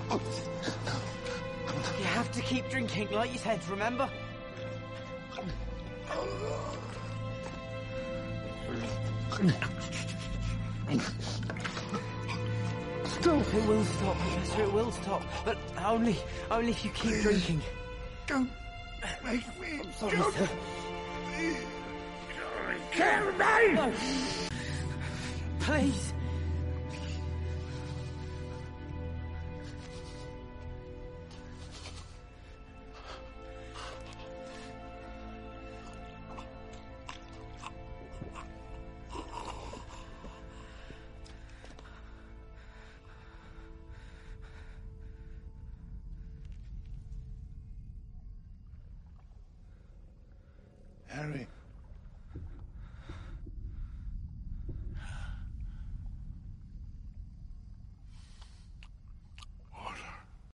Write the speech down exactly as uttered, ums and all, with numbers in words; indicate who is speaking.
Speaker 1: You have to keep drinking, like you said, remember? Stop. It will stop, Professor, it will stop. But only, only if you keep
Speaker 2: Please.
Speaker 1: drinking.
Speaker 2: Don't make me.
Speaker 1: I'm sorry,
Speaker 2: don't.
Speaker 1: sir.
Speaker 2: Please. Kill me!
Speaker 1: No. Please.
Speaker 2: Harry.